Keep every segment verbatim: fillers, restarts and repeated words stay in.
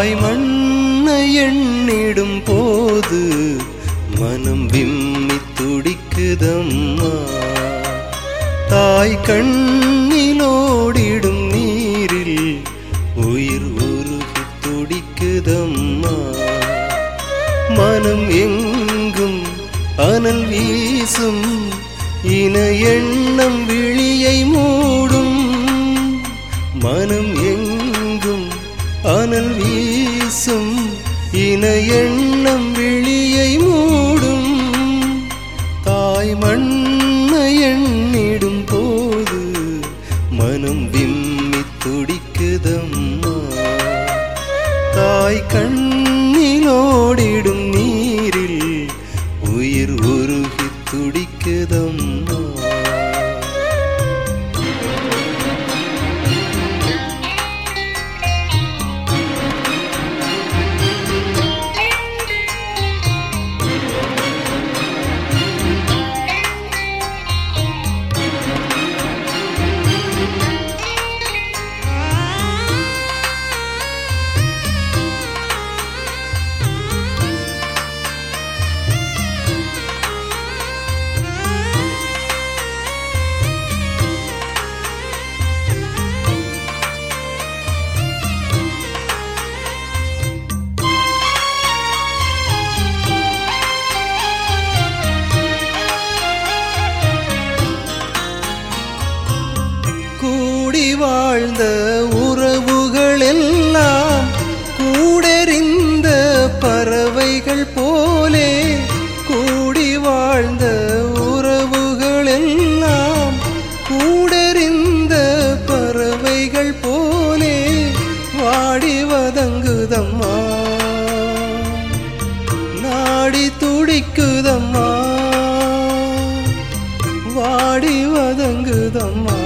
தாய் மண்ணை எண்ணிடும் போது மனம் விம்மி துடிக்குதம்மா. தாய் கண்ணிலோடிடும் நீரில் உயிர் உருகி துடிக்குதம்மா. மனம் எங்கும் அனல் வீசும் இன எண்ணம் விழியை மூடும். மனம் எங்கும் அனல் வீசும் இன எண்ணம் விழியை மூடும். தாய் மண்ணை எண்ணிடும் போது மனம் விம்மி துடிக்குதம்மா. தாய் கண்ணிலோடிடும் நீரில் உயிர் உருகி துடிக்குதம்மா. வாழ்ந்த உறவுகள் எல்லாம் கூடறிந்த பறவைகள் போலே. கூடி வாழ்ந்த உறவுகள் எல்லாம் கூடறிந்த பறவைகள் போலே வாடி வதங்குதம்மா. நாடி துடிக்குதம்மா. வாடி வதங்குதம்மா.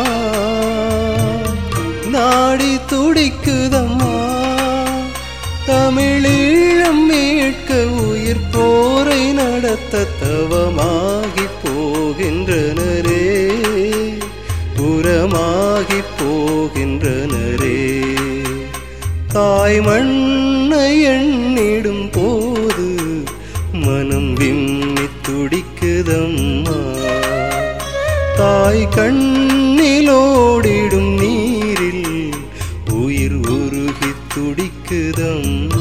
நாடி துடிக்குதம்மா. தமிழீழம் மீட்க உயிர் போரை நடத்த தவமாகி போகின்றனரே. புறமாகி போகின்றனரே. தாய் மண்ணை எண்ணிடும் போது மனம் விம்மி துடிக்குதம்மா. தாய் கண்ணிலோடிடும் நீரில் உயிர் உருகி துடிக்குதம்மா.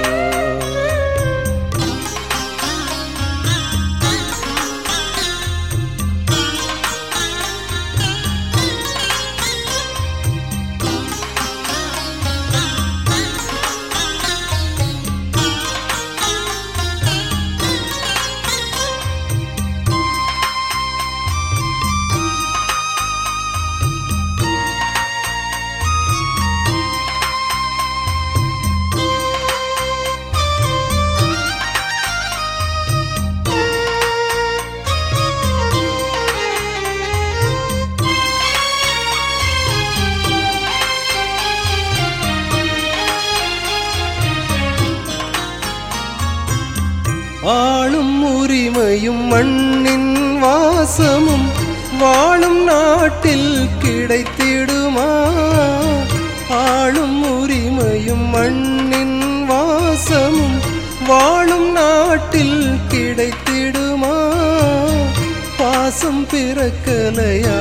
ஆளும் உரிமையும் மண்ணின் வாசமும் வாழும் நாட்டில் கிடைத்திடுமா. ஆளும் உரிமையும் மண்ணின் வாசமும் வாழும் நாட்டில் கிடைத்திடுமா. பாசம் பிறக்கலையா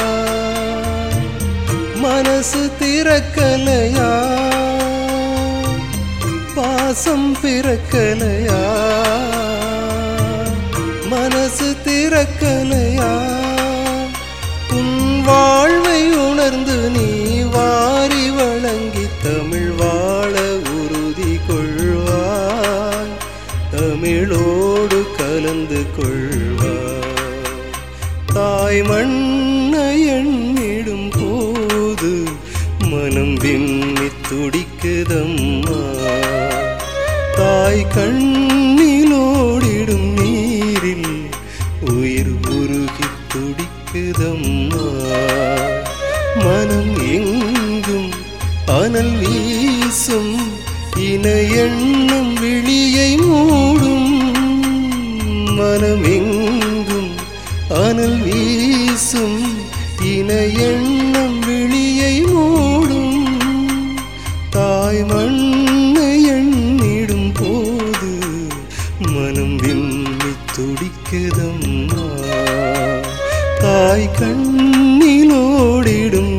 மனசு திறக்கலையா. பாசம் பிறக்கலையா மனசு திறக்கலையா. உன் வாழ்வை உணர்ந்து நீ வாரி வழங்கி தமிழ் வாழ உறுதி கொள்வாய். தமிழோடு கலந்து கொள்வாய். தாய் மண்ணை எண்ணிடும் போது மனம் விம்மி துடிக்குதம்மா. தாய் கண்ணிலோடிடும் நீரில் உயிர் உருகி துடிக்குதம்மா. மனம் எங்கும் அனல் வீசும் இன எண்ணம் விழியை மூடும். மனம் எங்கும் அனல் வீசும் இன எண்ணம் விழியை மூடும். தாய் மண் ஏதம்மா தாய் கண்ணிலோடிடும்